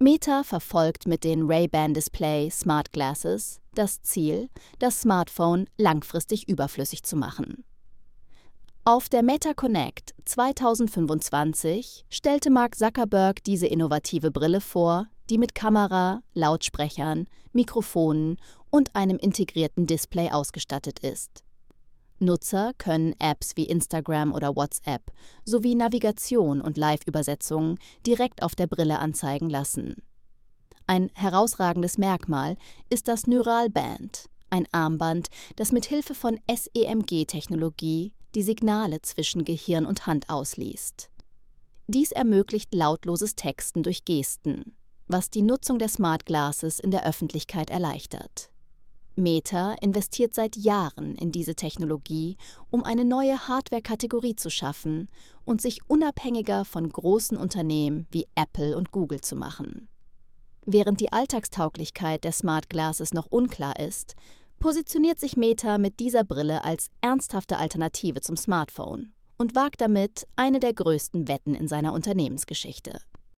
Meta verfolgt mit den Ray-Ban Display Smart Glasses das Ziel, das Smartphone langfristig überflüssig zu machen. Auf der Meta Connect 2025 stellte Mark Zuckerberg diese innovative Brille vor, die mit Kamera, Lautsprechern, Mikrofonen und einem integrierten Display ausgestattet ist. Nutzer können Apps wie Instagram oder WhatsApp sowie Navigation und Live-Übersetzungen direkt auf der Brille anzeigen lassen. Ein herausragendes Merkmal ist das Neural Band, ein Armband, das mit Hilfe von SEMG-Technologie die Signale zwischen Gehirn und Hand ausliest. Dies ermöglicht lautloses Texten durch Gesten, was die Nutzung der Smart Glasses in der Öffentlichkeit erleichtert. Meta investiert seit Jahren in diese Technologie, um eine neue Hardware-Kategorie zu schaffen und sich unabhängiger von großen Unternehmen wie Apple und Google zu machen. Während die Alltagstauglichkeit der Smart Glasses noch unklar ist, positioniert sich Meta mit dieser Brille als ernsthafte Alternative zum Smartphone und wagt damit eine der größten Wetten in seiner Unternehmensgeschichte.